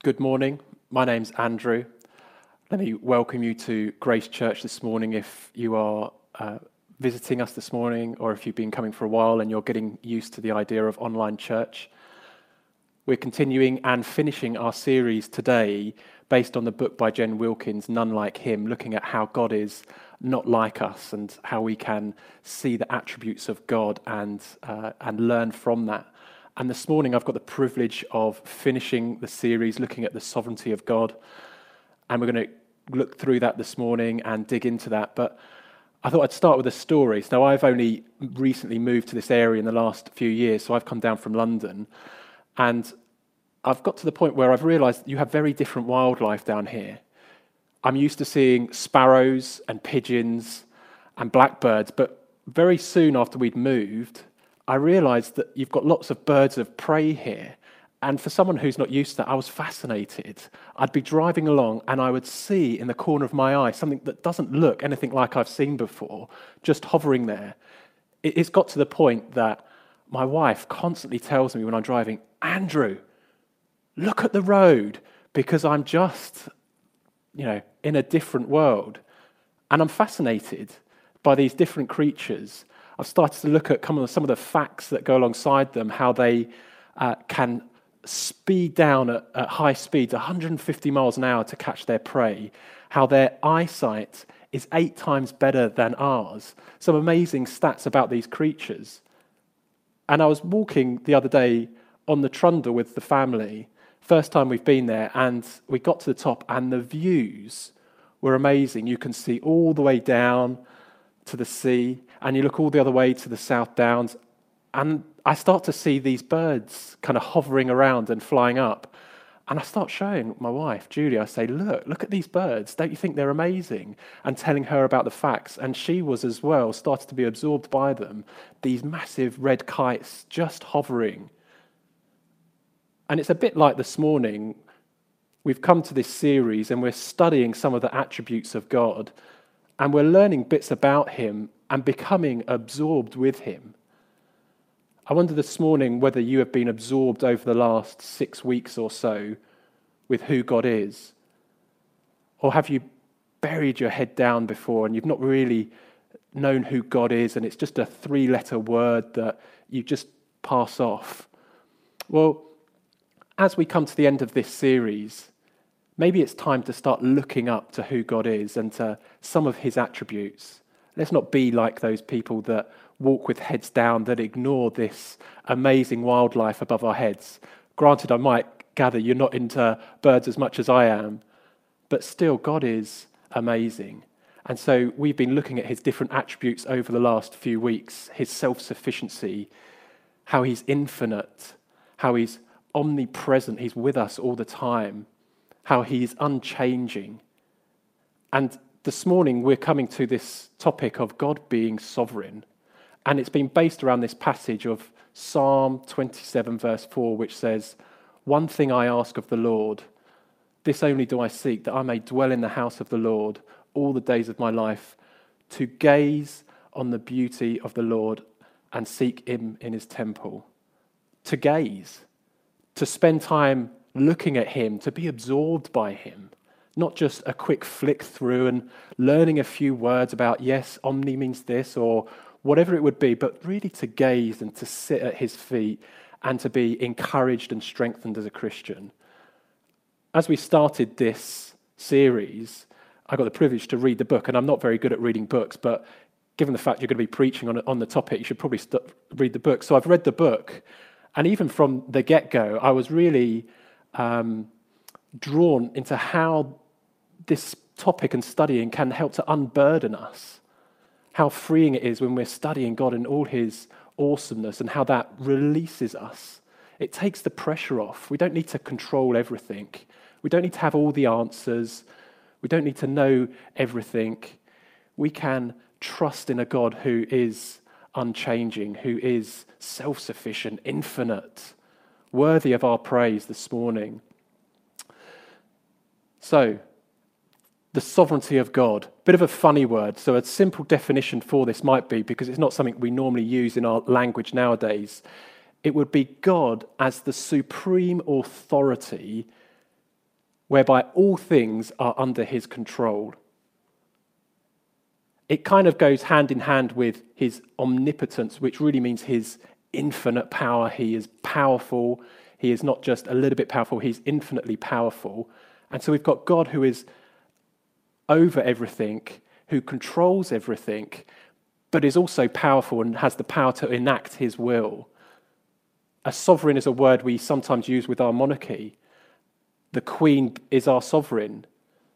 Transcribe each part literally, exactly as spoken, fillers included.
Good morning. My name's Andrew. Let me welcome you to Grace Church this morning. If you are uh, visiting us this morning, or if you've been coming for a while and you're getting used to the idea of online church, we're continuing and finishing our series today based on the book by Jen Wilkins, None Like Him, looking at how God is not like us and how we can see the attributes of God and uh, and learn from that. And this morning I've got the privilege of finishing the series looking at the sovereignty of God. And we're going to look through that this morning and dig into that. But I thought I'd start with a story. So I've only recently moved to this area in the last few years. So I've come down from London. And I've got to the point where I've realised you have very different wildlife down here. I'm used to seeing sparrows and pigeons and blackbirds. But very soon after we'd moved, I realised that you've got lots of birds of prey here. And for someone who's not used to that, I was fascinated. I'd be driving along and I would see in the corner of my eye something that doesn't look anything like I've seen before, just hovering there. It's got to the point that my wife constantly tells me when I'm driving, Andrew, look at the road, because I'm just, you know, in a different world. And I'm fascinated by these different creatures. I've started to look at some of the facts that go alongside them, how they uh, can speed down at, at high speeds, one hundred fifty miles an hour to catch their prey, how their eyesight is eight times better than ours. Some amazing stats about these creatures. And I was walking the other day on the Trundle with the family, first time we've been there, and we got to the top and the views were amazing. You can see all the way down to the sea, and you look all the other way to the South Downs, and I start to see these birds kind of hovering around and flying up. And I start showing my wife, Julie, I say, look, look at these birds. Don't you think they're amazing? And telling her about the facts. And she was as well, started to be absorbed by them. These massive red kites just hovering. And it's a bit like this morning. We've come to this series and we're studying some of the attributes of God. And we're learning bits about him and becoming absorbed with him. I wonder this morning whether you have been absorbed over the last six weeks or so with who God is. Or have you buried your head down before and you've not really known who God is, and it's just a three-letter word that you just pass off? Well, as we come to the end of this series, maybe it's time to start looking up to who God is and to some of his attributes. Let's not be like those people that walk with heads down, that ignore this amazing wildlife above our heads. Granted, I might gather you're not into birds as much as I am, but still, God is amazing. And so we've been looking at his different attributes over the last few weeks, his self-sufficiency, how he's infinite, how he's omnipresent, he's with us all the time, how he's unchanging. And this morning, we're coming to this topic of God being sovereign. And it's been based around this passage of Psalm twenty-seven, verse four, which says, "One thing I ask of the Lord, this only do I seek, that I may dwell in the house of the Lord all the days of my life, to gaze on the beauty of the Lord and seek him in his temple." To gaze, to spend time looking at him, to be absorbed by him. Not just a quick flick through and learning a few words about, yes, omni means this, or whatever it would be, but really to gaze and to sit at his feet and to be encouraged and strengthened as a Christian. As we started this series, I got the privilege to read the book, and I'm not very good at reading books, but given the fact you're going to be preaching on, on the topic, you should probably st- read the book. So I've read the book, and even from the get-go, I was really um, drawn into how this topic and studying can help to unburden us. How freeing it is when we're studying God in all his awesomeness, and how that releases us. It takes the pressure off. We don't need to control everything. We don't need to have all the answers. We don't need to know everything. We can trust in a God who is unchanging, who is self-sufficient, infinite, worthy of our praise this morning. So, the sovereignty of God. Bit of a funny word. So a simple definition for this might be, because it's not something we normally use in our language nowadays, it would be God as the supreme authority whereby all things are under his control. It kind of goes hand in hand with his omnipotence, which really means his infinite power. He is powerful. He is not just a little bit powerful, he's infinitely powerful. And so we've got God who is over everything, who controls everything, but is also powerful and has the power to enact his will. A sovereign is a word we sometimes use with our monarchy. The Queen is our sovereign.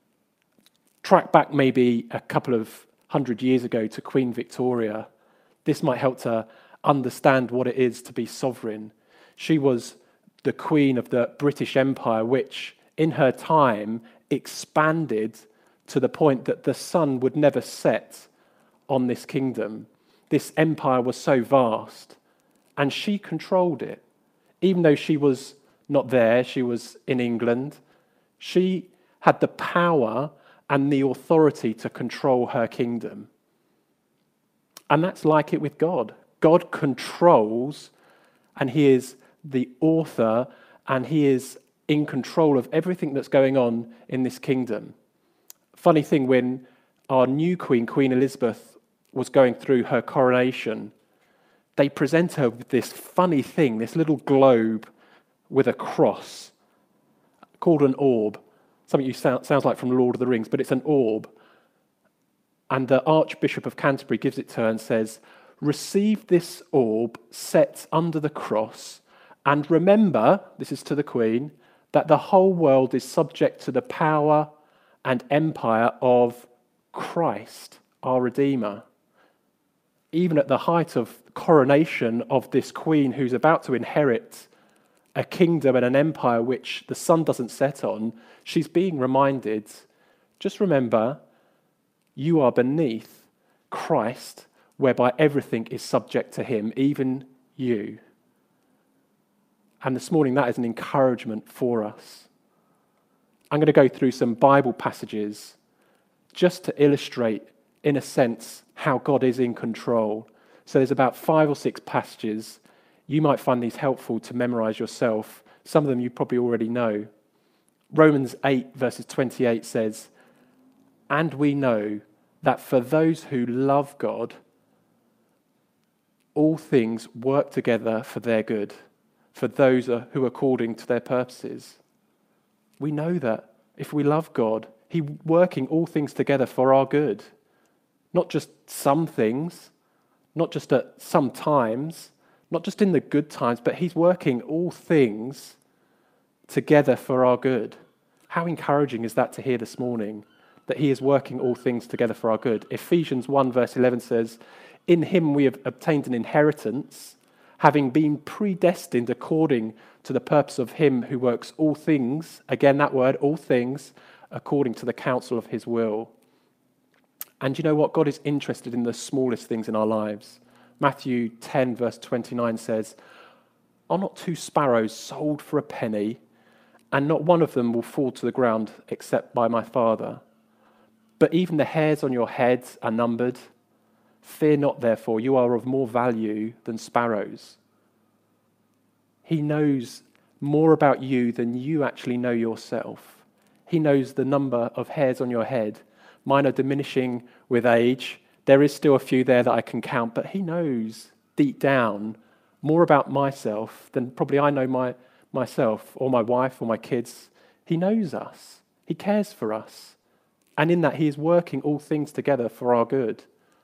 Track back maybe a couple of hundred years ago to Queen Victoria. This might help to understand what it is to be sovereign. She was the Queen of the British Empire, which in her time expanded to the point that the sun would never set on this kingdom. This empire was so vast, and she controlled it. Even though she was not there, she was in England, she had the power and the authority to control her kingdom. And that's like it with God. God controls, and he is the author, and he is in control of everything that's going on in this kingdom. Funny thing, when our new queen, Queen Elizabeth, was going through her coronation, they present her with this funny thing, this little globe with a cross called an orb. Something you sound, sounds like from Lord of the Rings, but it's an orb. And the Archbishop of Canterbury gives it to her and says, "Receive this orb set under the cross, and remember," this is to the Queen, "that the whole world is subject to the power and empire of Christ, our Redeemer." Even at the height of coronation of this Queen who's about to inherit a kingdom and an empire which the sun doesn't set on, she's being reminded, just remember, you are beneath Christ, whereby everything is subject to him, even you. And this morning, that is an encouragement for us. I'm going to go through some Bible passages just to illustrate, in a sense, how God is in control. So there's about five or six passages. You might find these helpful to memorize yourself. Some of them you probably already know. Romans eight, verses twenty-eight says, "And we know that for those who love God, all things work together for their good, for those who are according to their purposes." We know that if we love God, he's working all things together for our good. Not just some things, not just at some times, not just in the good times, but he's working all things together for our good. How encouraging is that to hear this morning, that he is working all things together for our good? Ephesians one verse eleven says, "In him we have obtained an inheritance, having been predestined according to the purpose of him who works all things," again that word, all things, "according to the counsel of his will." And you know what? God is interested in the smallest things in our lives. Matthew ten verse twenty-nine says, "Are not two sparrows sold for a penny, and not one of them will fall to the ground except by my Father? But even the hairs on your head are numbered. Fear not, therefore, you are of more value than sparrows." He knows more about you than you actually know yourself. He knows the number of hairs on your head. Mine are diminishing with age. There is still a few there that I can count, but he knows deep down more about myself than probably I know my, myself or my wife or my kids. He knows us. He cares for us. And in that, he is working all things together for our good.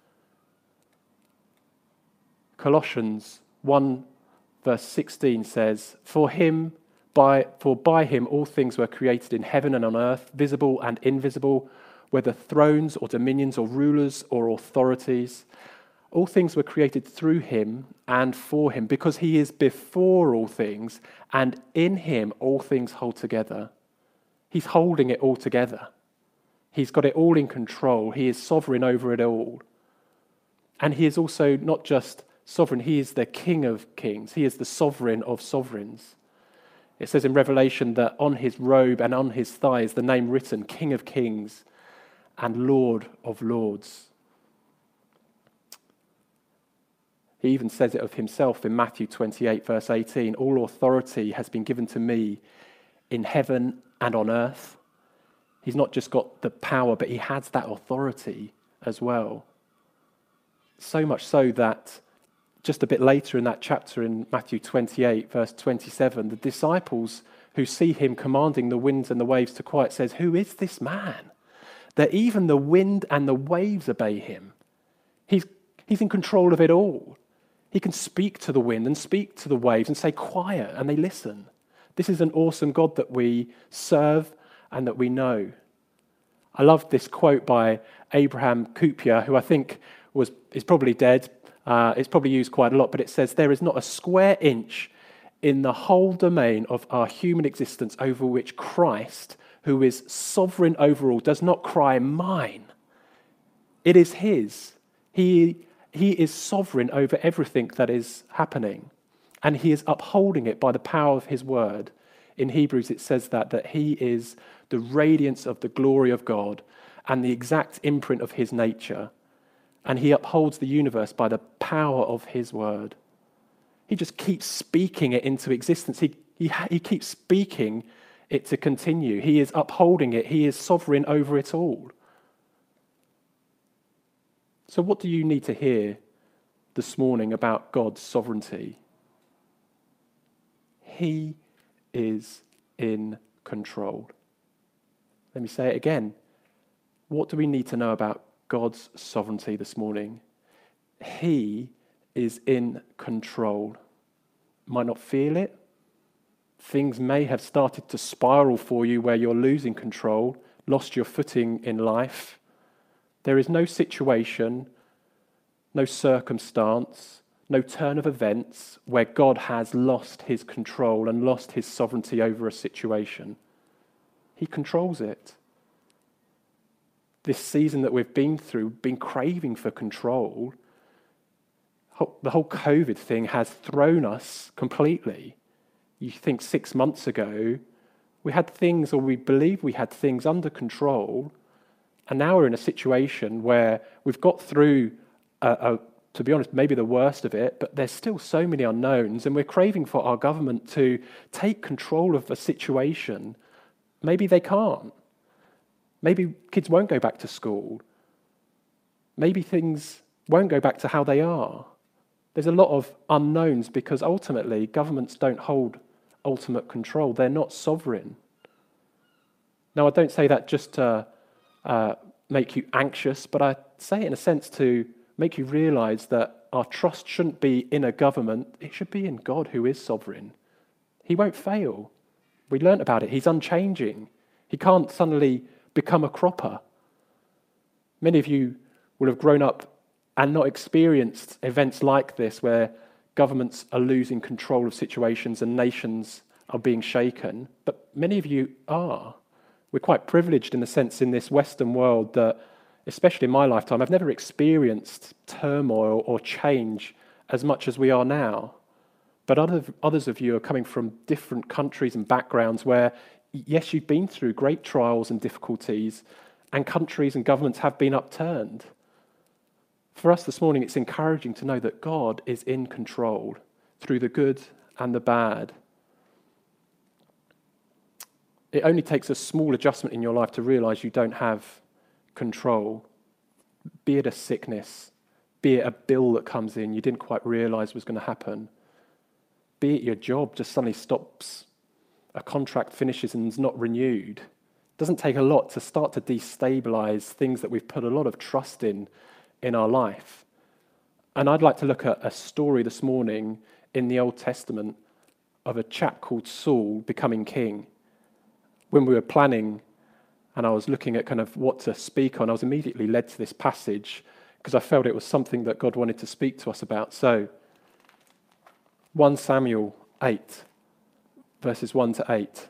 Colossians one verse sixteen says, "For him, by for by him all things were created in heaven and on earth, visible and invisible, whether thrones or dominions or rulers or authorities. All things were created through him and for him, because he is before all things, and in him all things hold together." He's holding it all together. He's got it all in control. He is sovereign over it all. And he is also not just sovereign, he is the King of kings. He is the sovereign of sovereigns. It says in Revelation that on his robe and on his thigh is the name written, King of kings and Lord of lords. He even says it of himself in Matthew twenty-eight, verse eighteen, "All authority has been given to me in heaven and on earth. He's not just got the power, but he has that authority as well. So much so that just a bit later in that chapter in Matthew twenty-eight, verse twenty-seven, the disciples who see him commanding the winds and the waves to quiet says, "Who is this man that even the wind and the waves obey him?" He's, he's in control of it all. He can speak to the wind and speak to the waves and say, "Quiet," and they listen. This is an awesome God that we serve and that we know. I love this quote by Abraham Kuyper, who I think was is probably dead. Uh, it's probably used quite a lot, but it says, "There is not a square inch in the whole domain of our human existence over which Christ, who is sovereign over all, does not cry, 'Mine.' It is his. He, he is sovereign over everything that is happening, and he is upholding it by the power of his word." In Hebrews it says that, that he is the radiance of the glory of God and the exact imprint of his nature, and he upholds the universe by the power of his word. He just keeps speaking it into existence. He, he, he keeps speaking it to continue. He is upholding it. He is sovereign over it all. So what do you need to hear this morning about God's sovereignty? He is in control. Let me say it again. What do we need to know about God's sovereignty this morning? He is in control. Might not feel it. Things may have started to spiral for you where you're losing control, lost your footing in life. There is no situation, no circumstance, no turn of events where God has lost his control and lost his sovereignty over a situation. He controls it. This season that we've been through, been craving for control, the whole COVID thing has thrown us completely. You think six months ago, we had things, or we believe we had things under control, and now we're in a situation where we've got through, a, a, to be honest, maybe the worst of it, but there's still so many unknowns, and we're craving for our government to take control of a situation. Maybe they can't. Maybe kids won't go back to school. Maybe things won't go back to how they are. There's a lot of unknowns because ultimately governments don't hold ultimate control. They're not sovereign. Now, I don't say that just to uh, make you anxious, but I say it in a sense to make you realize that our trust shouldn't be in a government. It should be in God, who is sovereign. He won't fail. We learnt about it. He's unchanging. He can't suddenly become a cropper. Many of you will have grown up and not experienced events like this where governments are losing control of situations and nations are being shaken, but many of you are. We're quite privileged in the sense in this Western world that, especially in my lifetime, I've never experienced turmoil or change as much as we are now. But other, others of you are coming from different countries and backgrounds where, yes, you've been through great trials and difficulties, and countries and governments have been upturned. For us this morning, it's encouraging to know that God is in control through the good and the bad. It only takes a small adjustment in your life to realize you don't have control. Be it a sickness, be it a bill that comes in you didn't quite realize was going to happen. Be it your job just suddenly stops, a contract finishes and is not renewed. It doesn't take a lot to start to destabilize things that we've put a lot of trust in in our life. And I'd like to look at a story this morning in the Old Testament of a chap called Saul becoming king. When we were planning and I was looking at kind of what to speak on, I was immediately led to this passage because I felt it was something that God wanted to speak to us about. So, First Samuel eight, verses one to eight.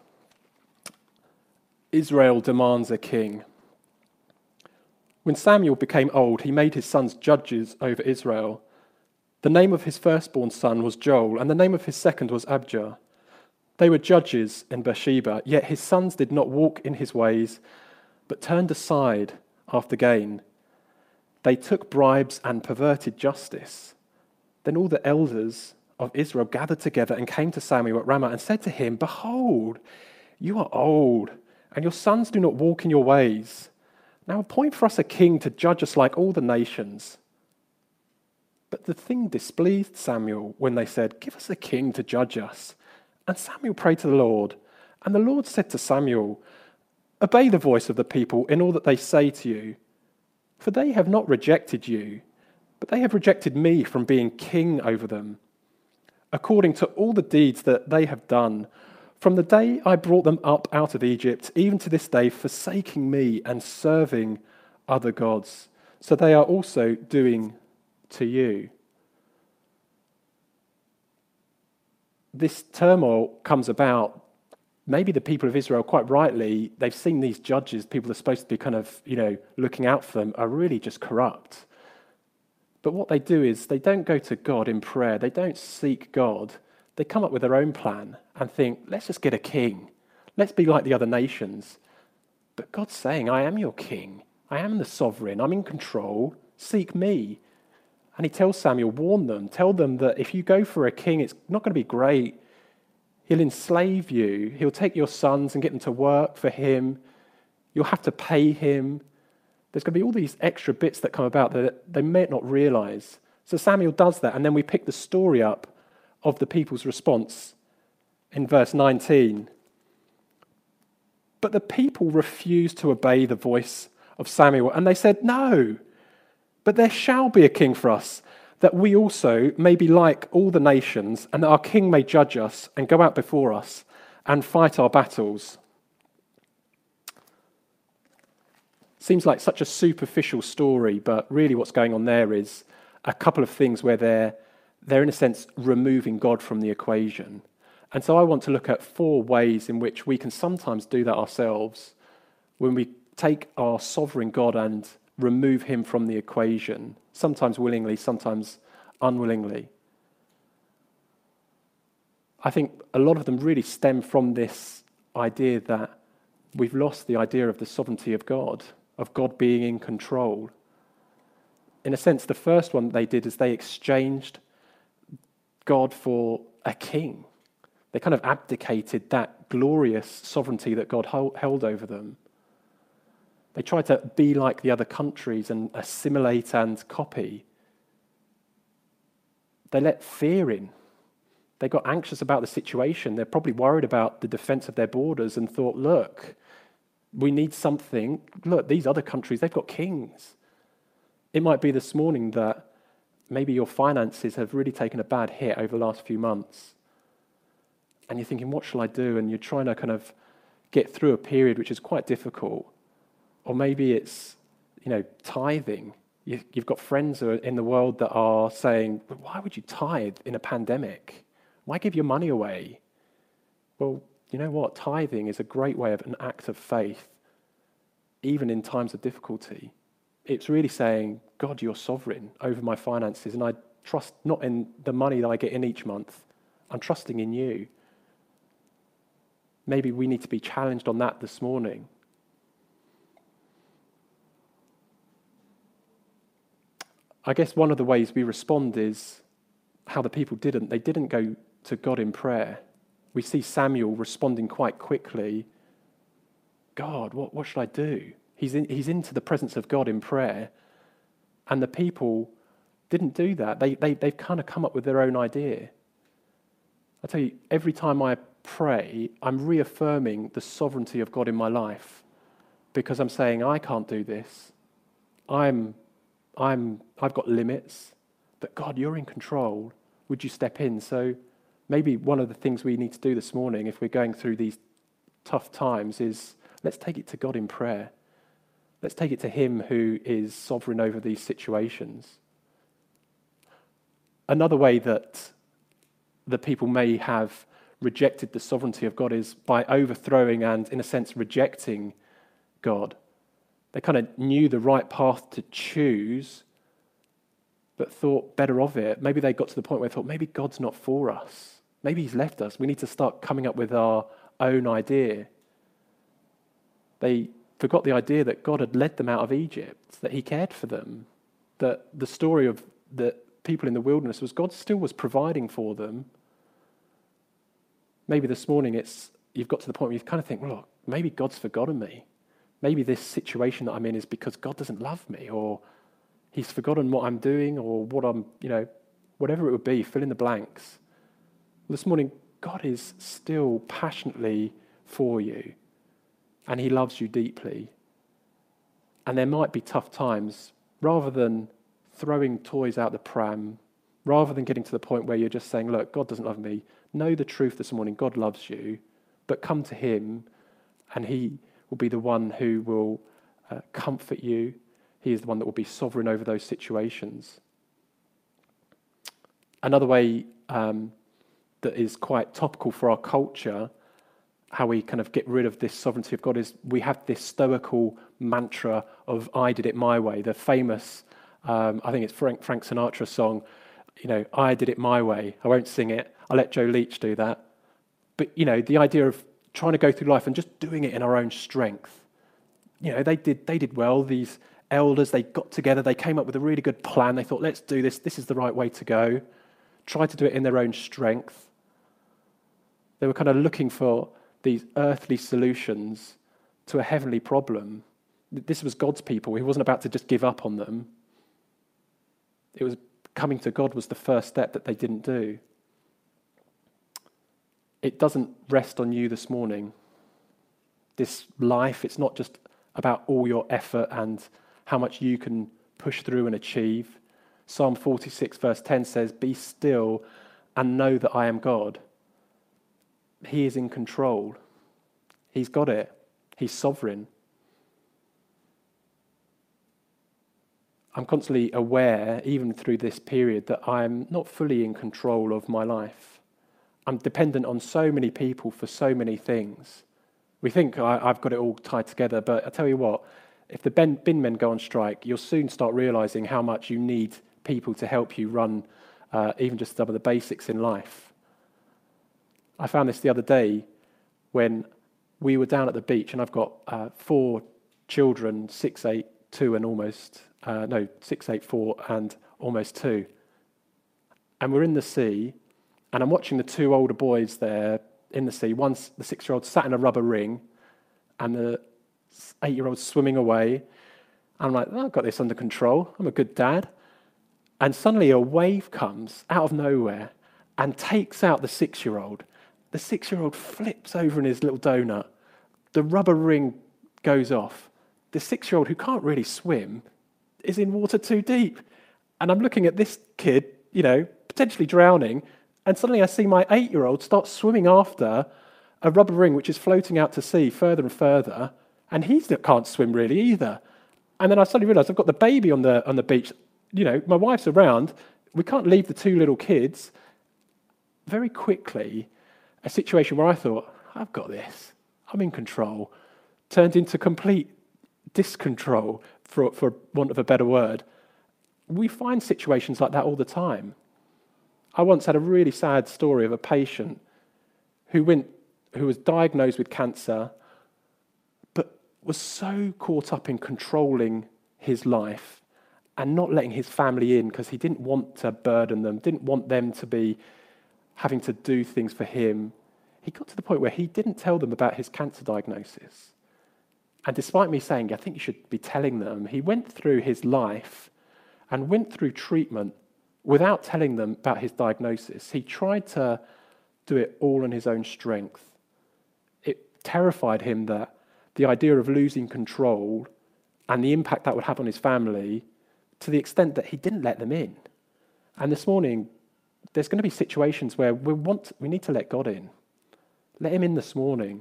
Israel demands a king. When Samuel became old, he made his sons judges over Israel. The name of his firstborn son was Joel, and the name of his second was Abijah. They were judges in Beersheba, yet his sons did not walk in his ways, but turned aside after gain. They took bribes and perverted justice. Then all the elders of Israel gathered together and came to Samuel at Ramah and said to him, "Behold, you are old, and your sons do not walk in your ways. Now appoint for us a king to judge us like all the nations." But the thing displeased Samuel when they said, "Give us a king to judge us." And Samuel prayed to the Lord, and the Lord said to Samuel, "Obey the voice of the people in all that they say to you, for they have not rejected you, but they have rejected me from being king over them, according to all the deeds that they have done, from the day I brought them up out of Egypt, even to this day, forsaking me and serving other gods. So they are also doing to you." This turmoil comes about. Maybe the people of Israel, quite rightly, they've seen these judges, people that are supposed to be kind of, you know, looking out for them, are really just corrupt. But what they do is they don't go to God in prayer. They don't seek God. They come up with their own plan and think, let's just get a king. Let's be like the other nations. But God's saying, I am your king. I am the sovereign. I'm in control. Seek me. And he tells Samuel, warn them. Tell them that if you go for a king, it's not going to be great. He'll enslave you. He'll take your sons and get them to work for him. You'll have to pay him. There's going to be all these extra bits that come about that they may not realize. So Samuel does that, and then we pick the story up of the people's response in verse nineteen. But the people refused to obey the voice of Samuel, and they said, "No, but there shall be a king for us, that we also may be like all the nations, and that our king may judge us and go out before us and fight our battles." Seems like such a superficial story, but really what's going on there is a couple of things where they're, they're in a sense removing God from the equation. And so I want to look at four ways in which we can sometimes do that ourselves when we take our sovereign God and remove him from the equation, sometimes willingly, sometimes unwillingly. I think a lot of them really stem from this idea that we've lost the idea of the sovereignty of God, of God being in control. In a sense, the first one they did is they exchanged God for a king. They kind of abdicated that glorious sovereignty that God held over them. They tried to be like the other countries and assimilate and copy. They let fear in. They got anxious about the situation. They're probably worried about the defense of their borders and thought, look, we need something. Look, these other countries, they've got kings. It might be this morning that maybe your finances have really taken a bad hit over the last few months. And you're thinking, what shall I do? And you're trying to kind of get through a period which is quite difficult. Or maybe it's, you know, tithing. You've got friends in the world that are saying, but why would you tithe in a pandemic? Why give your money away? Well, you know what? Tithing is a great way of an act of faith, even in times of difficulty. It's really saying, God, you're sovereign over my finances, and I trust not in the money that I get in each month. I'm trusting in you. Maybe we need to be challenged on that this morning. I guess one of the ways we respond is how the people didn't. They didn't go to God in prayer. We see Samuel responding quite quickly. God, what, what should I do? He's in, he's into the presence of God in prayer. And the people didn't do that. They, they, they've kind of come up with their own idea. I tell you, every time I pray, I'm reaffirming the sovereignty of God in my life, because I'm saying, I can't do this. I'm, I'm, I've got limits, but God, you're in control. Would you step in? So maybe one of the things we need to do this morning, if we're going through these tough times, is let's take it to God in prayer. Let's take it to him who is sovereign over these situations. Another way that the people may have rejected the sovereignty of God is by overthrowing and, in a sense, rejecting God. They kind of knew the right path to choose, but thought better of it. Maybe they got to the point where they thought, maybe God's not for us. Maybe he's left us. We need to start coming up with our own idea. They forgot the idea that God had led them out of Egypt, that he cared for them, that the story of the people in the wilderness was God still was providing for them. Maybe this morning it's you've got to the point where you kind of think, well, maybe God's forgotten me. Maybe this situation that I'm in is because God doesn't love me, or he's forgotten what I'm doing, or what I'm, you know, whatever it would be, fill in the blanks. Well, this morning, God is still passionately for you, and he loves you deeply. And there might be tough times. Rather than throwing toys out the pram, rather than getting to the point where you're just saying, look, God doesn't love me, know the truth this morning. God loves you, but come to him, and he will be the one who will uh, comfort you. He is the one that will be sovereign over those situations. Another way um, that is quite topical for our culture, how we kind of get rid of this sovereignty of God, is we have this stoical mantra of I did it my way. The famous, um, I think it's Frank, Frank Sinatra song, you know, I did it my way. I won't sing it. I'll let Joe Leach do that. But, you know, the idea of trying to go through life and just doing it in our own strength. You know, they did they did well. These elders, they got together, they came up with a really good plan. They thought, let's do this. This is the right way to go. Try to do it in their own strength. They were kind of looking for these earthly solutions to a heavenly problem. This was God's people. He wasn't about to just give up on them. It was coming to God was the first step that they didn't do. It doesn't rest on you this morning. This life, it's not just about all your effort and how much you can push through and achieve. Psalm forty-six verse ten says, be still and know that I am God. He is in control. He's got it. He's sovereign. I'm constantly aware, even through this period, that I'm not fully in control of my life. I'm dependent on so many people for so many things. We think I, I've got it all tied together, but I tell you what, if the bin, bin men go on strike, you'll soon start realizing how much you need people to help you run uh, even just some of the basics in life. I found this the other day when we were down at the beach, and I've got uh, four children, six, eight, two, and almost, uh, no, six, eight, four, and almost two. And we're in the sea, and I'm watching the two older boys there in the sea. One's the six-year-old sat in a rubber ring, and the eight-year-old swimming away. I'm like, oh, I've got this under control. I'm a good dad. And suddenly a wave comes out of nowhere and takes out the six-year-old. The six-year-old flips over in his little donut. The rubber ring goes off. The six-year-old, who can't really swim, is in water too deep. And I'm looking at this kid, you know, potentially drowning, and suddenly I see my eight-year-old start swimming after a rubber ring which is floating out to sea further and further, and he can't swim really either. And then I suddenly realised I've got the baby on the on the beach. You know, my wife's around. We can't leave the two little kids. Very quickly, a situation where I thought, I've got this. I'm in control, turned into complete discontrol, for, for want of a better word. We find situations like that all the time. I once had a really sad story of a patient who went, who was diagnosed with cancer, but was so caught up in controlling his life and not letting his family in because he didn't want to burden them, didn't want them to be having to do things for him. He got to the point where he didn't tell them about his cancer diagnosis. And despite me saying, I think you should be telling them, he went through his life and went through treatment without telling them about his diagnosis. He tried to do it all on his own strength. It terrified him that the idea of losing control and the impact that would have on his family, to the extent that he didn't let them in. And this morning, there's going to be situations where we want, we need to let God in. Let him in this morning.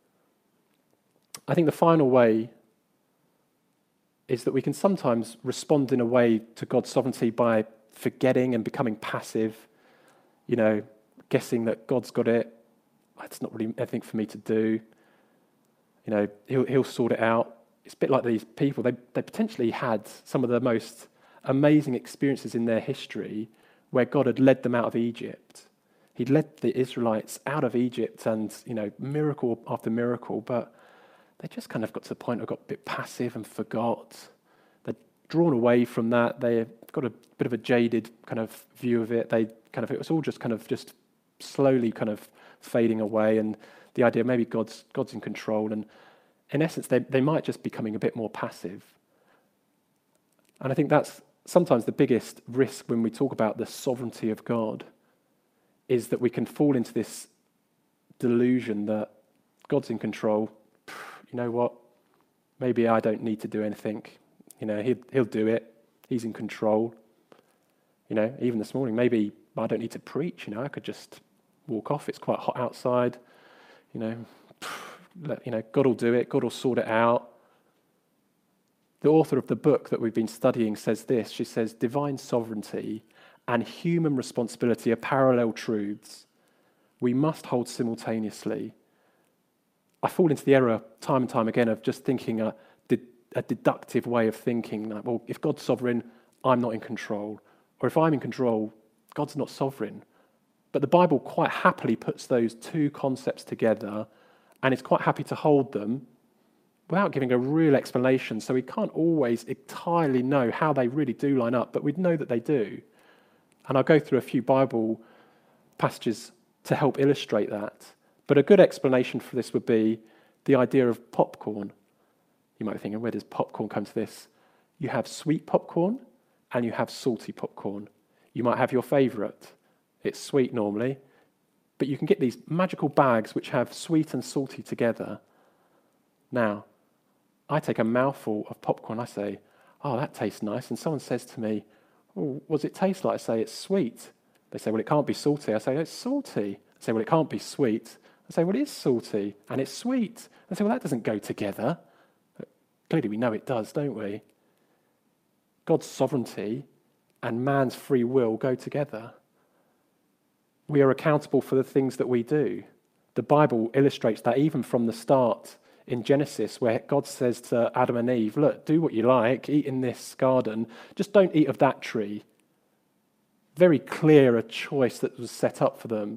I think the final way is that we can sometimes respond in a way to God's sovereignty by forgetting and becoming passive, you know, guessing that God's got it. It's not really anything for me to do. You know, he'll, he'll sort it out. It's a bit like these people. They, they potentially had some of the most amazing experiences in their history where God had led them out of Egypt. He'd led the Israelites out of Egypt and, you know, miracle after miracle, but they just kind of got to the point where got a bit passive and forgot. They'd drawn away from that. They've got a bit of a jaded kind of view of it. They kind of, it was all just kind of just slowly kind of fading away, and the idea maybe God's God's in control, and in essence, they, they might just be becoming a bit more passive. And I think that's sometimes the biggest risk when we talk about the sovereignty of God, is that we can fall into this delusion that God's in control. You know what? Maybe I don't need to do anything. You know, he'll, he'll do it. He's in control. You know, even this morning, maybe I don't need to preach. You know, I could just walk off. It's quite hot outside. You know, let, you know, God will do it. God will sort it out. The author of the book that we've been studying says this. She says, divine sovereignty and human responsibility are parallel truths. We must hold simultaneously. I fall into the error time and time again of just thinking a, a deductive way of thinking. Like, well, if God's sovereign, I'm not in control. Or if I'm in control, God's not sovereign. But the Bible quite happily puts those two concepts together, and it's quite happy to hold them without giving a real explanation. So we can't always entirely know how they really do line up, but we know that they do. And I'll go through a few Bible passages to help illustrate that. But a good explanation for this would be the idea of popcorn. You might be thinking, where does popcorn come to this? You have sweet popcorn and you have salty popcorn. You might have your favourite. It's sweet normally, but you can get these magical bags which have sweet and salty together. Now, I take a mouthful of popcorn, I say, oh, that tastes nice. And someone says to me, oh, what does it taste like? I say, it's sweet. They say, well, it can't be salty. I say, it's salty. I say, well, it can't be sweet. I say, well, it is salty and it's sweet. I say, well, that doesn't go together. But clearly we know it does, don't we? God's sovereignty and man's free will go together. We are accountable for the things that we do. The Bible illustrates that even from the start in Genesis, where God says to Adam and Eve, look, do what you like, eat in this garden, just don't eat of that tree. Very clear a choice that was set up for them.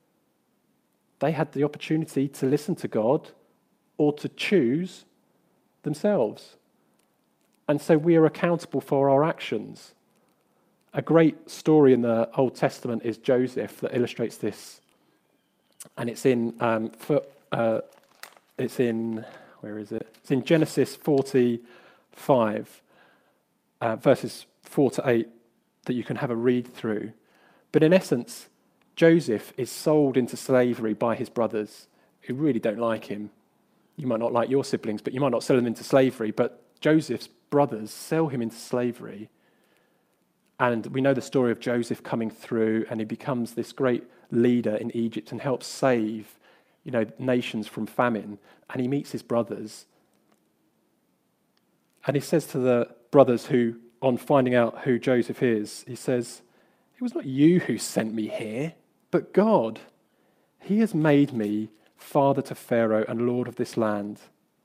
They had the opportunity to listen to God or to choose themselves. And so we are accountable for our actions. A great story in the Old Testament is Joseph that illustrates this. And it's in, um, for, uh, it's in, where is it? It's in Genesis forty-five, uh, verses four to eight, that you can have a read through. But in essence, Joseph is sold into slavery by his brothers who really don't like him. You might not like your siblings, but you might not sell him into slavery. But Joseph's brothers sell him into slavery. And we know the story of Joseph coming through, and he becomes this great leader in Egypt and helps save, you know, nations from famine. And he meets his brothers. And he says to the brothers who, on finding out who Joseph is, he says, it was not you who sent me here, but God. He has made me father to Pharaoh and lord of this land.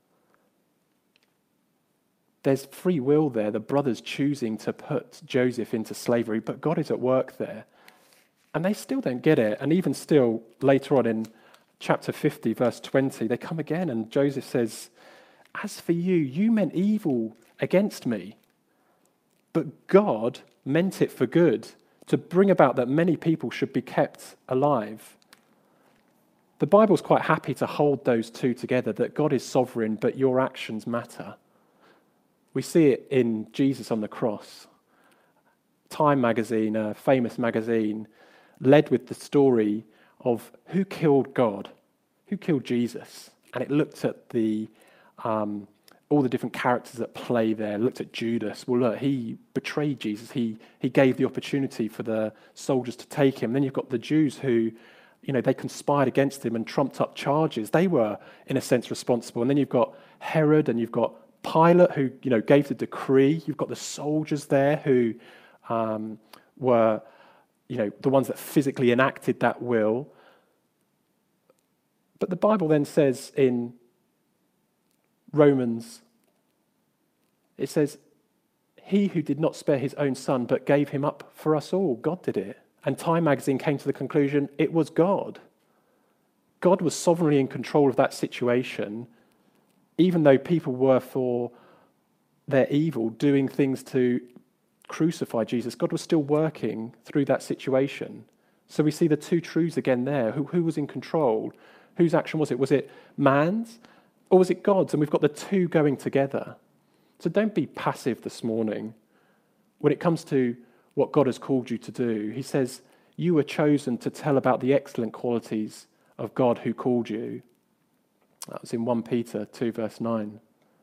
There's free will there, the brothers choosing to put Joseph into slavery, but God is at work there. And they still don't get it. And even still, later on in chapter fifty, verse twenty, they come again and Joseph says, as for you, you meant evil against me, but God meant it for good, to bring about that many people should be kept alive. The Bible's quite happy to hold those two together, that God is sovereign, but your actions matter. We see it in Jesus on the cross. Time magazine, a famous magazine, led with the story of who killed God, who killed Jesus. And it looked at the um, all the different characters at play there, looked at Judas. Well, look, he betrayed Jesus. He he gave the opportunity for the soldiers to take him. Then you've got the Jews who, you know, they conspired against him and trumped up charges. They were, in a sense, responsible. And then you've got Herod and you've got Pilate, who, you know, gave the decree. You've got the soldiers there who um, were, you know, the ones that physically enacted that will. But the Bible then says in Romans, it says, he who did not spare his own son, but gave him up for us all. God did it. And Time magazine came to the conclusion it was God. God was sovereignly in control of that situation, even though people were, for their evil, doing things to crucify Jesus. God was still working through that situation. So we see the two truths again there. Who, who was in control? Whose action was it? Was it man's or was it God's? And we've got the two going together. So don't be passive this morning. When it comes to what God has called you to do, he says, you were chosen to tell about the excellent qualities of God who called you. That was in First Peter two, verse nine.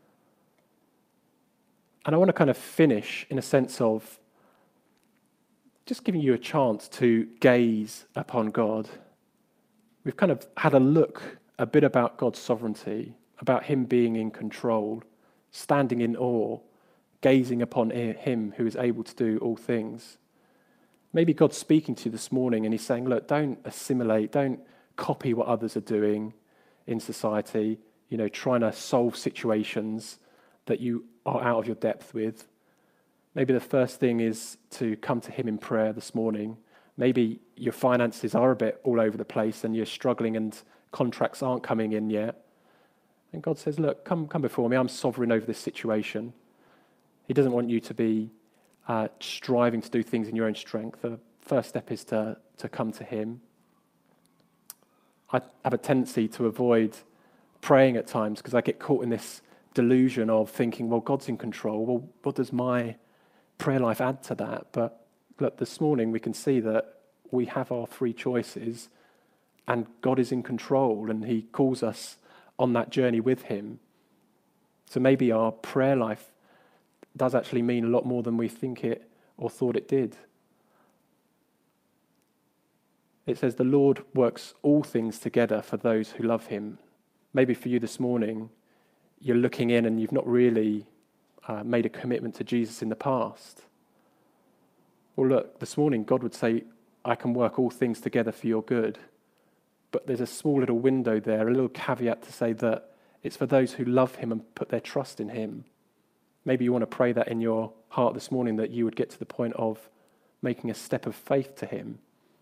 And I want to kind of finish in a sense of just giving you a chance to gaze upon God. We've kind of had a look a bit about God's sovereignty, about him being in control, standing in awe, gazing upon him who is able to do all things. Maybe God's speaking to you this morning and he's saying, look, don't assimilate, don't copy what others are doing in society, you know, trying to solve situations that you are out of your depth with. Maybe the first thing is to come to him in prayer this morning. Maybe your finances are a bit all over the place and you're struggling and contracts aren't coming in yet. And God says, look, come, come before me. I'm sovereign over this situation. He doesn't want you to be uh, striving to do things in your own strength. The first step is to, to come to him. I have a tendency to avoid praying at times because I get caught in this delusion of thinking, well, God's in control. Well, what does my prayer life add to that? But look, this morning we can see that we have our free choices and God is in control and he calls us on that journey with him. So maybe our prayer life does actually mean a lot more than we think it or thought it did. It says the Lord works all things together for those who love him. Maybe for you this morning, you're looking in and you've not really uh, made a commitment to Jesus in the past. Well, look, this morning God would say, I can work all things together for your good. But there's a small little window there, a little caveat to say that it's for those who love him and put their trust in him. Maybe you want to pray that in your heart this morning, that you would get to the point of making a step of faith to him.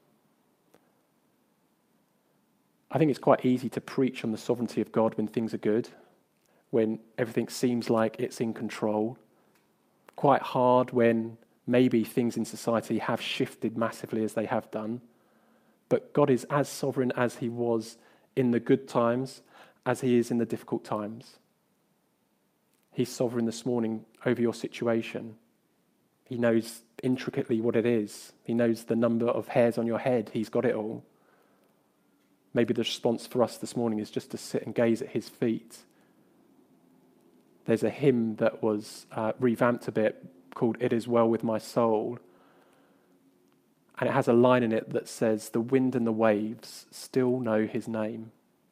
I think it's quite easy to preach on the sovereignty of God when things are good, when everything seems like it's in control. Quite hard when maybe things in society have shifted massively as they have done. But God is as sovereign as he was in the good times as he is in the difficult times. He's sovereign this morning over your situation. He knows intricately what it is. He knows the number of hairs on your head. He's got it all. Maybe the response for us this morning is just to sit and gaze at his feet. There's a hymn that was uh, revamped a bit called It Is Well With My Soul. And it has a line in it that says, the wind and the waves still know his name.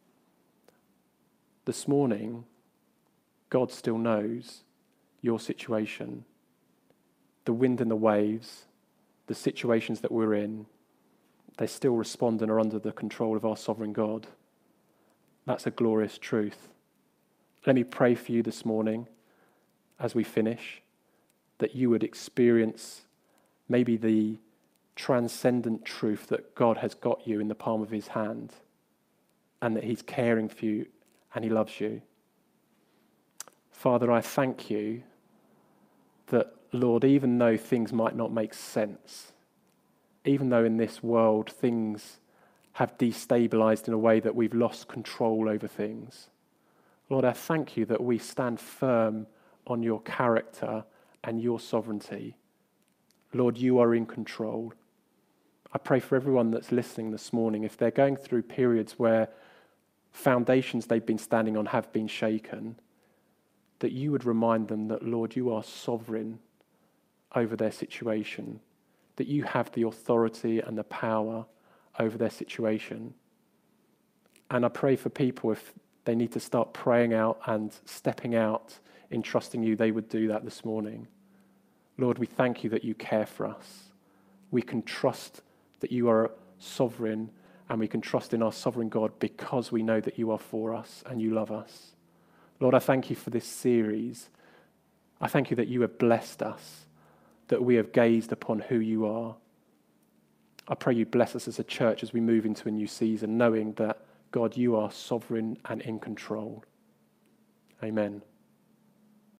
This morning, God still knows your situation. The wind and the waves, the situations that we're in, they still respond and are under the control of our sovereign God. That's a glorious truth. Let me pray for you this morning as we finish, that you would experience maybe the transcendent truth that God has got you in the palm of his hand and that he's caring for you and he loves you. Father, I thank you that, Lord, even though things might not make sense, even though in this world things have destabilized in a way that we've lost control over things, Lord, I thank you that we stand firm on your character and your sovereignty. Lord, you are in control. I pray for everyone that's listening this morning, if they're going through periods where foundations they've been standing on have been shaken, that you would remind them that, Lord, you are sovereign over their situation, that you have the authority and the power over their situation. And I pray for people, if they need to start praying out and stepping out in trusting you, they would do that this morning. Lord, we thank you that you care for us. We can trust that you are sovereign, and we can trust in our sovereign God because we know that you are for us and you love us. Lord, I thank you for this series. I thank you that you have blessed us, that we have gazed upon who you are. I pray you bless us as a church as we move into a new season, knowing that, God, you are sovereign and in control. Amen.